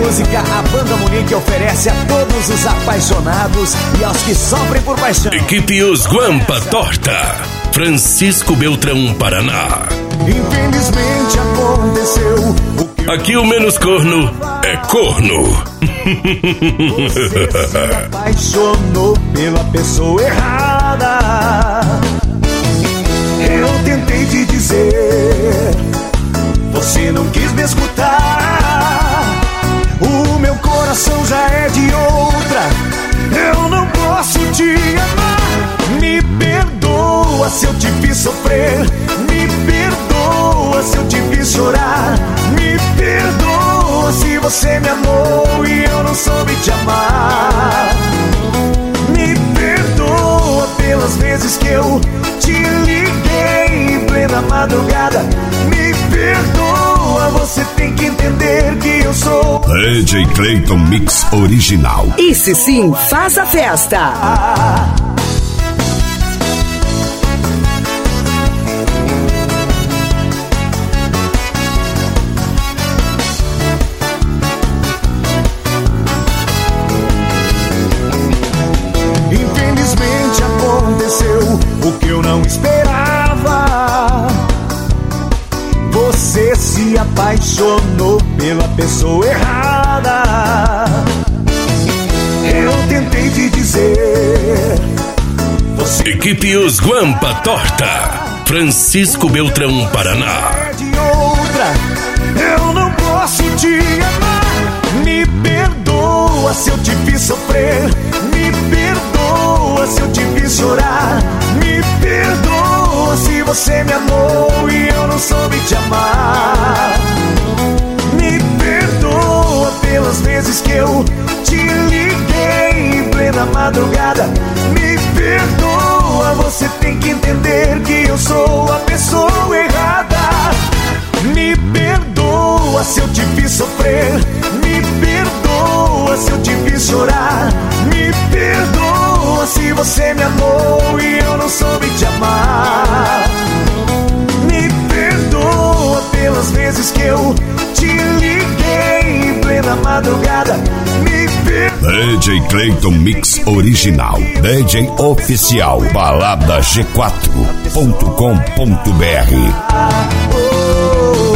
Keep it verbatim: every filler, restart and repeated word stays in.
música, a Banda Munique oferece a todos os apaixonados e aos que sofrem por paixão. Equipe Os Guampa Torta, Francisco Beltrão, Paraná. Infelizmente aconteceu o que aqui o menos corno é corno. você se apaixonou pela pessoa errada. Eu tentei te dizer, você não quis me escutar. O meu coração já é de outra, eu não posso te amar. Me perdoa se eu te fiz sofrer, me perdoa se eu te fiz chorar, me perdoa se você me amou e eu não soube te amar. Me perdoa pelas vezes que eu te liguei em plena madrugada. Me perdoa, você tem que entender que eu sou D J Clayton Mix Original. Esse sim faz a festa. Infelizmente aconteceu o que eu não esperava. Você se apaixonou pela pessoa errada. Eu tentei te dizer, você Equipe Os Guampa Torta, Francisco Beltrão, Paraná. é de outra, eu não posso te amar. Me perdoa se eu te fiz sofrer, me perdoa se eu te fiz chorar, me perdoa se você me amou e eu não soube te amar. Me perdoa pelas vezes que eu te liguei em plena madrugada. Me perdoa, você tem que entender que eu sou a pessoa errada. Me perdoa se eu te fiz sofrer, me perdoa se eu te fiz chorar, me perdoa se você me amou e eu não soube te amar. Me perdoa pelas vezes que eu te liguei em plena madrugada. Me perdoa. D J Clayton Mix Original, D J Oficial, balada g quatro ponto com ponto b r. Oh,